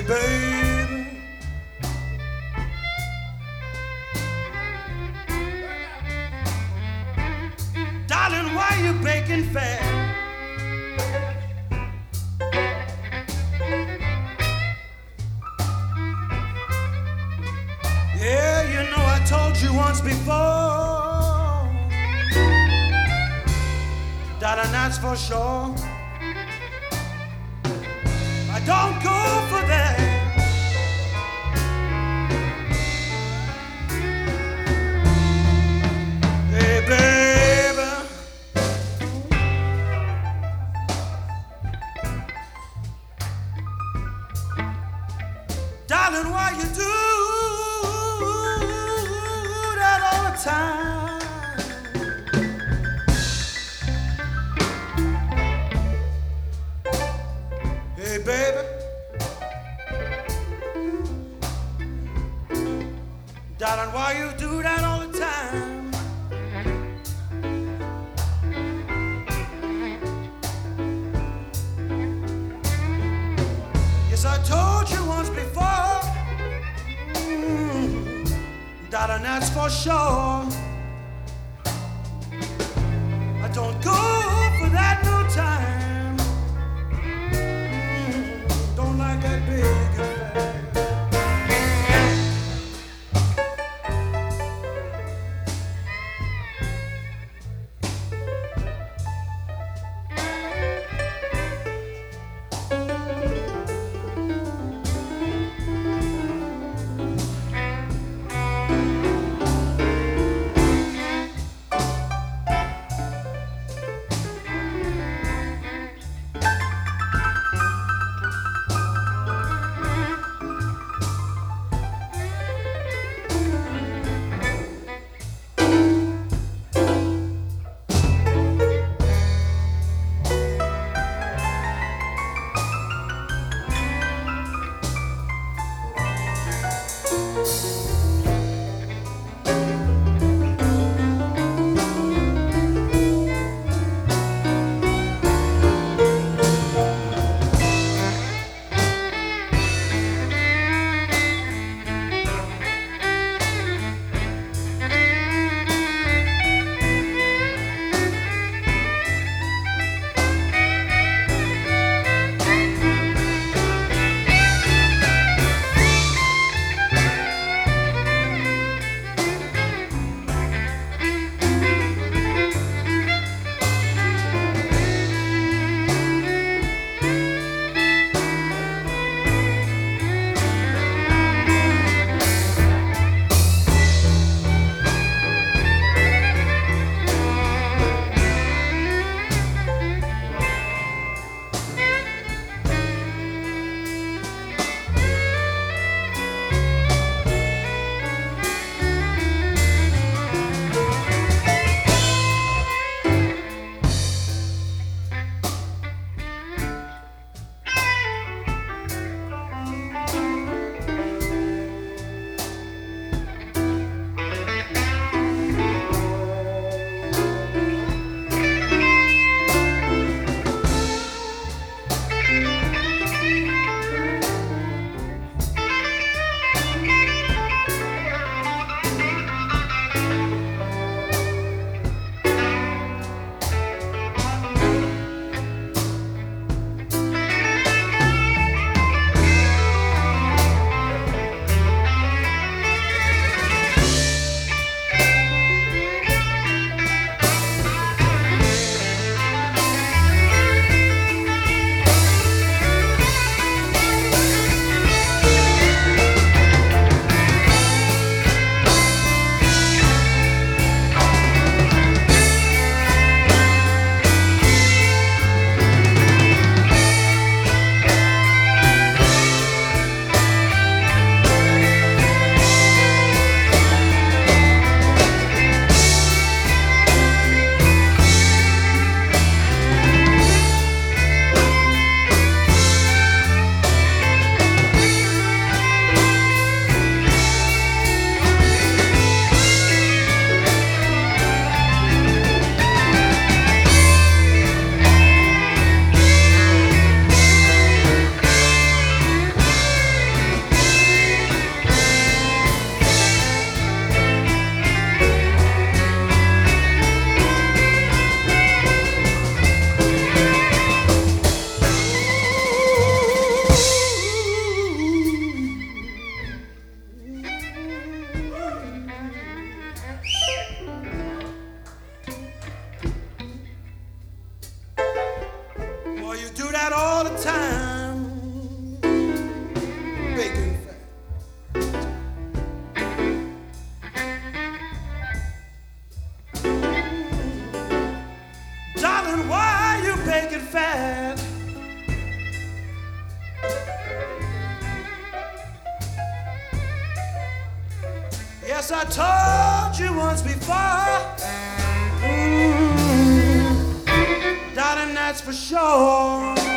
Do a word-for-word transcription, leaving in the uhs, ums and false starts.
baby. Darling, why you baking fat? Yeah, you know I told you once before, darling, that's for sure. I don't go for that. Hey, baby, darling, why you do that all the time? Hey, baby, darling, why you do that all the time? Yes, I told you once before, mm, darling, that's for sure. I don't go for that no time. Mm, don't like that big affair. Boy, you do that all the time. Bacon fat. Darling, why you bacon fat? Yes, I told you once before. Mm, darling, that's for sure.